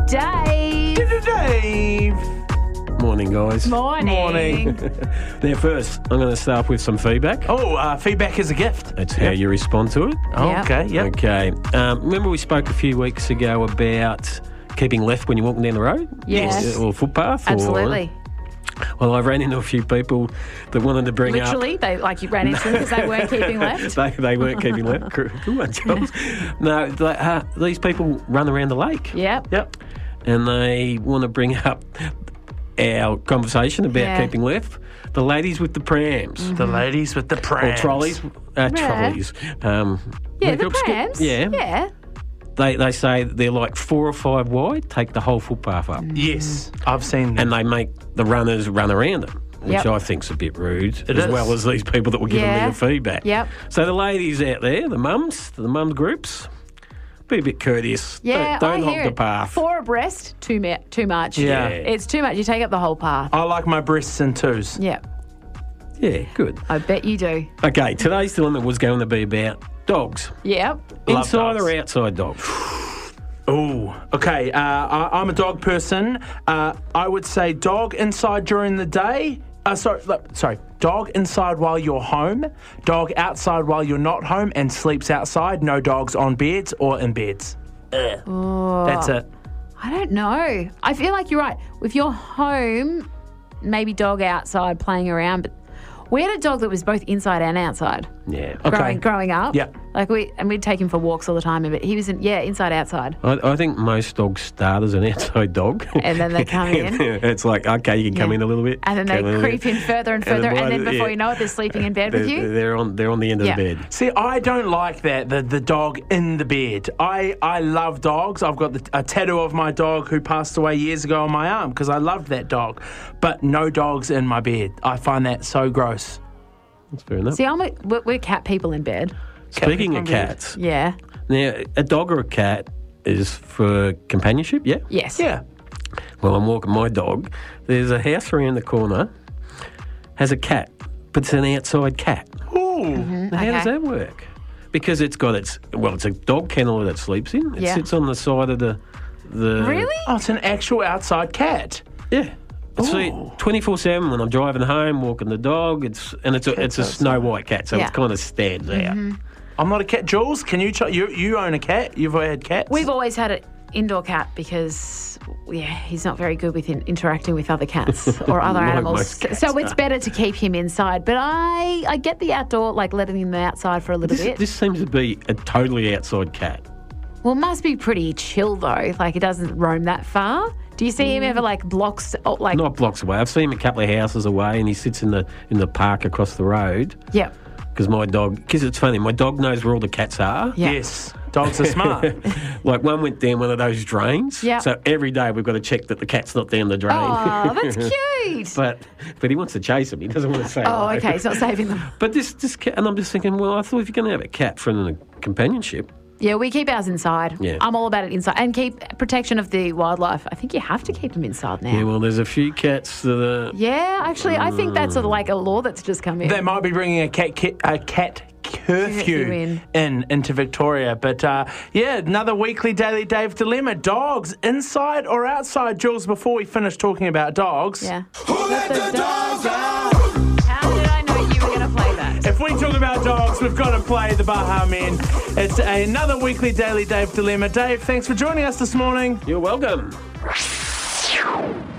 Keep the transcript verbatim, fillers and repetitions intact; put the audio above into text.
Dave. Dave. Morning, guys. Morning. Morning. Now, first, I'm going to start with some feedback. Oh, uh, feedback is a gift. That's how you respond to it. Oh, Yep. okay, yep. Okay. Um, remember we spoke a few weeks ago about keeping left when you're walking down the road? Yes. Or footpath? Absolutely. Or, well, I ran into a few people that wanted to bring Literally, up... they like you ran into them because they weren't keeping left. they, they weren't keeping left. Good one, Charles. No, they, uh, these people run around the lake. Yep. Yep. And they want to bring up our conversation about Yeah. keeping left. The ladies with the prams. The ladies with the Or prams. trolleys. Uh, Yeah. trolleys. Um, Yeah, we the got sk- prams. Yeah. Yeah. They, they say they're like four or five wide, take the whole footpath up. Yes, I've seen them. And they make the runners run around them, which Yep. I think's a bit rude, It as is. well as these people that were giving Yeah. me the feedback. Yep. So the ladies out there, the mums, the mums groups, be a bit courteous. Yeah, Don't, don't I hog hear the it. path. Four abreast, too, ma- too much. Yeah. It's too much. You take up the whole path. I like my breasts in twos. Yeah. Yeah, good. I bet you do. Okay, today's dilemma was going to be about dogs. Yep. Love Inside dogs. or outside dogs? Oh, okay. Uh, I, I'm a dog person. Uh, I would say dog inside during the day. Uh, sorry, look, sorry. Dog inside while you're home. Dog outside while you're not home and sleeps outside. No dogs on beds or in beds. Ugh. That's it. I don't know. I feel like you're right. If you're home, maybe dog outside playing around, but we had a dog that was both inside and outside. Yeah. Okay. Growing, growing up. Yeah. Like we and we'd take him for walks all the time, but he was in, yeah, inside outside. I, I think most dogs start as an outside dog. And then they come in. It's like, okay, you can come Yeah. in a little bit. And then they come in a little creep bit. in further and And further, by and then the- before yeah. you know it, they're sleeping in bed They're, with you. they're on they're on the end Yeah. of the bed. See, I don't like that, the, the dog in the bed. I, I love dogs. I've got the, a tattoo of my dog who passed away years ago on my arm because I loved that dog. But no dogs in my bed. I find that so gross. That's fair enough. See, I'm a, we're, we're cat people in bed. Speaking Cat of people. cats, Yeah. now a dog or a cat is for companionship, yeah? Yes. Yeah. Well, I'm walking my dog. There's a house around the corner, has a cat, but it's an outside cat. Ooh. Now, how does Okay. that work? Because it's got its, well, it's a dog kennel that it sleeps in. It Yeah. sits on the side of the... the Really? Oh, it's an actual outside cat. Yeah. See, Ooh. twenty-four seven when I'm driving home, walking the dog, it's and it's a, it's a outside. Snow White cat, so Yeah. it kind of stands out. I'm not a cat. Jules, can you, ch- you you own a cat? You've had cats? We've always had an indoor cat because, yeah, he's not very good with in- interacting with other cats or other Like animals. most cats So it's are. better to keep him inside. But I, I get the outdoor, like letting him outside for a little This, bit. this seems to be a totally outside cat. Well, it must be pretty chill though. Like it doesn't roam that far. Do you see him ever like blocks, oh, like? Not blocks away. I've seen him a couple of houses away, and he sits in the in the park across the road. Yep. Because my dog, because it's funny, my dog knows where all the cats are. Yeah. Yes. Dogs are smart. Like one went down one of those drains. Yeah. So every day we've got to check that the cat's not down the drain. Oh, that's cute. But but he wants to chase him. He doesn't want to say Oh, hello. okay. He's not saving them. But this this cat, and I'm just thinking, well, I thought if you're going to have a cat for a companionship, Yeah, we keep ours inside. Yeah. I'm all about it inside. And keep protection of the wildlife. I think you have to keep them inside now. yeah, well, there's a few cats that are. Yeah, actually, I think that's sort of like a law that's just come in. They might be bringing a cat ki- a cat curfew Curfew in. in into Victoria. But uh, yeah, another weekly Daily Dave dilemma: dogs inside or outside? Jules, before we finish talking about dogs, Yeah. Let the dogs out. How did I know you were going to play that? if we talk about dogs, we've got to play the Baha Men. It's another weekly Daily Dave dilemma. Dave, thanks for joining us this morning. You're welcome.